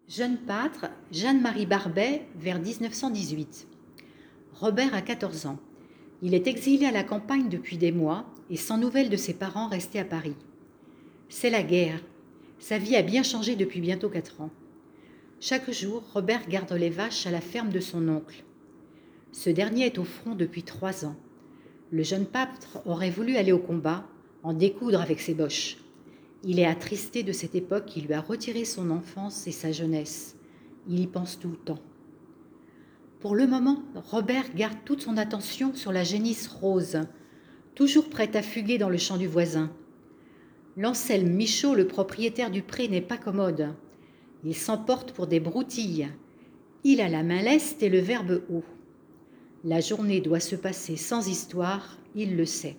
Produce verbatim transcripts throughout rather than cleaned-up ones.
Jeune pâtre, Jeanne-Marie Barbet, vers dix-neuf cent dix-huit. Robert a quatorze ans. Il est exilé à la campagne depuis des mois et sans nouvelles de ses parents restés à Paris. C'est la guerre. Sa vie a bien changé depuis bientôt quatre ans. Chaque jour, Robert garde les vaches à la ferme de son oncle. Ce dernier est au front depuis trois ans. Le jeune pâtre aurait voulu aller au combat, en découdre avec ses boches. Il est attristé de cette époque qui lui a retiré son enfance et sa jeunesse. Il y pense tout le temps. Pour le moment, Robert garde toute son attention sur la génisse rose, toujours prête à fuguer dans le champ du voisin. L'Anselme Michaud, le propriétaire du pré, n'est pas commode. Il s'emporte pour des broutilles. Il a la main leste et le verbe haut. La journée doit se passer sans histoire, il le sait.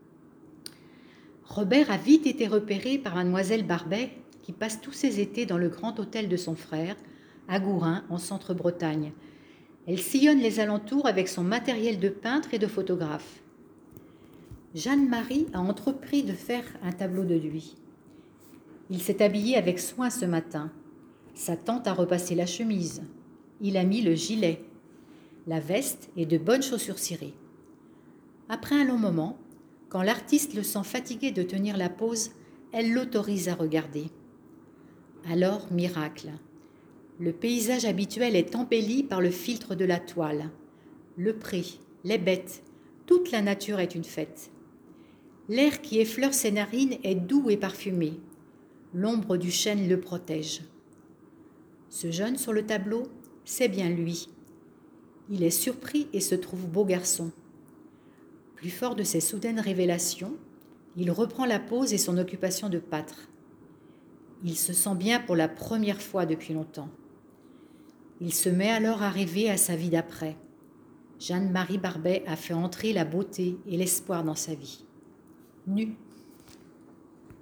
Robert a vite été repéré par mademoiselle Barbet, qui passe tous ses étés dans le grand hôtel de son frère, à Gourin, en centre-Bretagne. Elle sillonne les alentours avec son matériel de peintre et de photographe. Jeanne-Marie a entrepris de faire un tableau de lui. Il s'est habillé avec soin ce matin. Sa tante a repassé la chemise. Il a mis le gilet, la veste et de bonnes chaussures cirées. Après un long moment, quand l'artiste le sent fatigué de tenir la pose, elle l'autorise à regarder. Alors, miracle. Le paysage habituel est embelli par le filtre de la toile. Le pré, les bêtes, toute la nature est une fête. L'air qui effleure ses narines est doux et parfumé. L'ombre du chêne le protège. Ce jeune sur le tableau, c'est bien lui. Il est surpris et se trouve beau garçon. Plus fort de ses soudaines révélations, il reprend la pose et son occupation de pâtre. Il se sent bien pour la première fois depuis longtemps. Il se met alors à rêver à sa vie d'après. Jeanne-Marie Barbet a fait entrer la beauté et l'espoir dans sa vie. Nue.